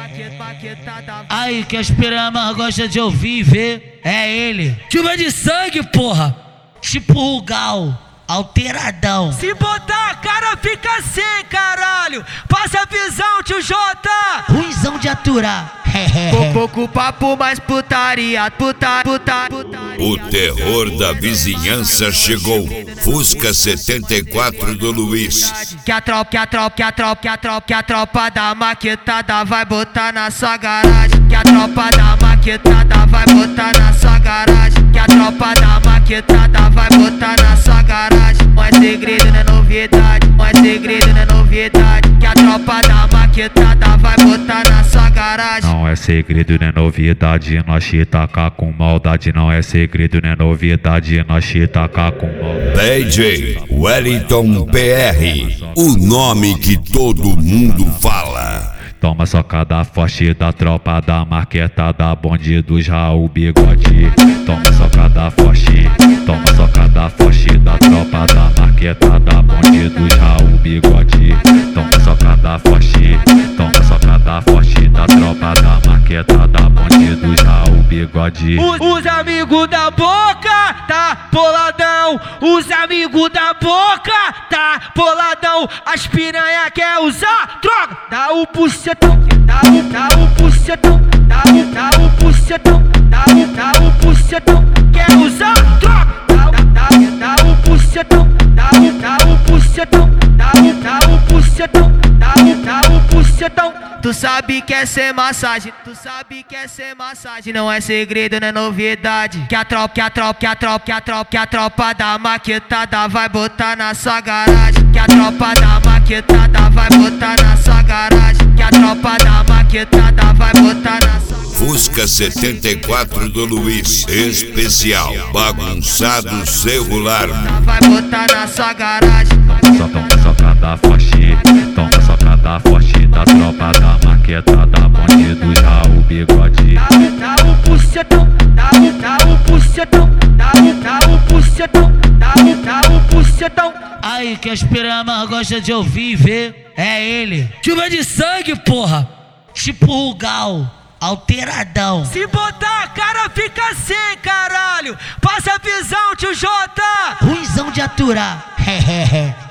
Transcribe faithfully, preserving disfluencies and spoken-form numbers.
Aí que as piranhas gostam de ouvir e ver, é ele. Chuva de sangue, porra. Tipo o Gal, alteradão. Se botar a cara fica assim, caralho. Passa a visão, tio Jota. Ruizão de aturar. Com pouco papo, mais putaria, puta, puta, putaria. O terror da vizinhança chegou. Fusca setenta e quatro do Luiz. Que a tropa, que a tropa, que a tropa, que a tropa, que a tropa da maquetada vai botar na sua garagem. Que a tropa da maquetada vai botar na sua garagem. Que a tropa da maquetada vai botar na sua garagem. Mais segredo não é novidade, mais segredo não é novidade. Que a tropa da maquetada vai botar na sua garagem. Não é segredo, não é novidade, nós te tacar com maldade. Não é segredo, não é novidade, nós te tacar com maldade. D J Wellington P R, o nome que todo mundo fala. Toma socada forte da tropa da marqueta da bonde do Raul Bigode. Toma socada forte, toma socada forte da tropa da marqueta da bonde do Raul Bigode. Toma socada forte, toma socada forte da tropa da marqueta da bonde do Raul Bigode. Os, os amigos da boca tá boladão, os amigos da boca tá boladão. As piranha quer usar droga, dá o bucetão, dá o, dá o bucetão, dá o, dá o bucetão, dá o, dá o bucetão. Quer usar droga, dá, dá, dá, dá o bucetão, dá o, dá o bucetão, dá o, dá o bucetão, dá o, dá o bucetão. Tu sabe que é ser massagem, tu sabe que é ser massagem. Não é segredo, não é novidade. Que a tropa, que a tropa, que a tropa, que a tropa, que a tropa da maquetada vai botar na sua garagem. Que a tropa da maquetada vai botar na sua garagem. Que a tropa da maquetada vai botar na sua garagem. Fusca setenta e quatro do Luiz, especial, bagunçado celular. Vai botar na sua garagem. Toma, toma socada forte, toma socada forte da tropa da marqueta da bonde do Raul Bigode. Dá o, dá o bucetão, dá o, dá o bucetão, dá o, dá o bucetão, dá o, dá o bucetão. Aí que as piranhas gostam de ouvir e ver, é ele. Chuva de sangue, porra. Tipo o Gal, alteradão. Se botar a cara fica assim, caralho. Passa a visão, tio Jota. Ruizão de aturar.